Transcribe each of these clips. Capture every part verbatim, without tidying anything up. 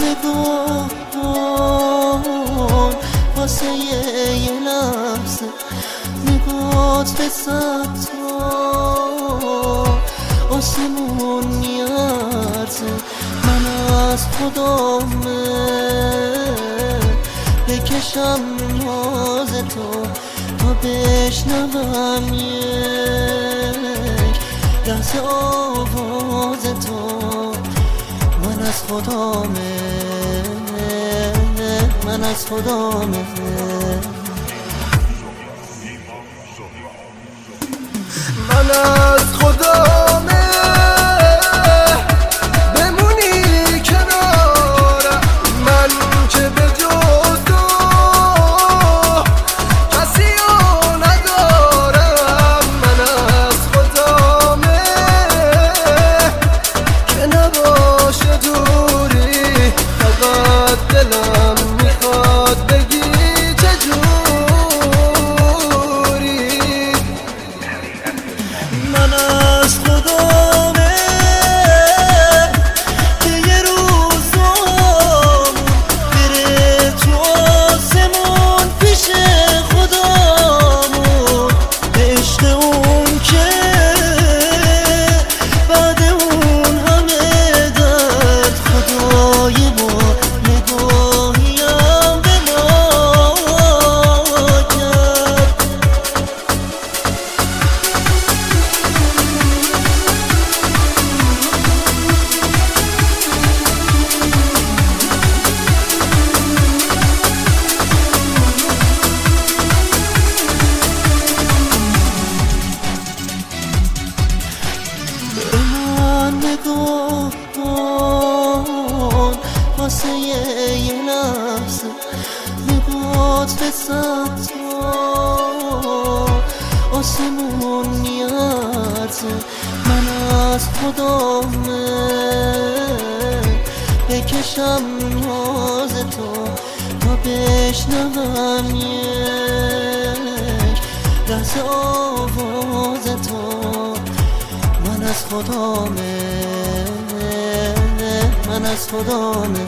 نگاه کن واسه یه لحظه، نگات به صد تا آسمون میارزه. من از خدامه بکشم ناز تو تا بشنوم یک لحظه آواز تو. من از خدامه، من از خدامه. من از خدامه بمونی کنارم، من که به جز تو کسی رو ندارم. من از خدامه که نباشه دوری، فقط دلم میخواد بگی چجوری. من از خدامه که یه روزامون بره تو آسمون پیش خدامون، به عشق اون که بعد اون همه درد خدای ما نگاهیم به ما کرد. نگاه کن واسه یه لحظه، نگات به صد تا آسمون میارزه. من از خدامه بکشم ناز تو تا بشنوم یک لحظه آواز تو. من از خدامه، من از خدامه.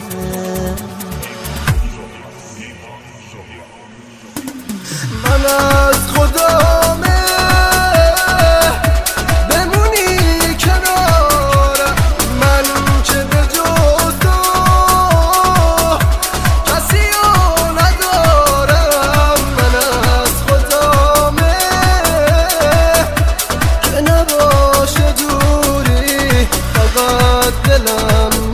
من از خدامه بمونی کنارم، من که به جز تو کسی رو ندارم. من از خدامه که نباشه دوری، فقط دلم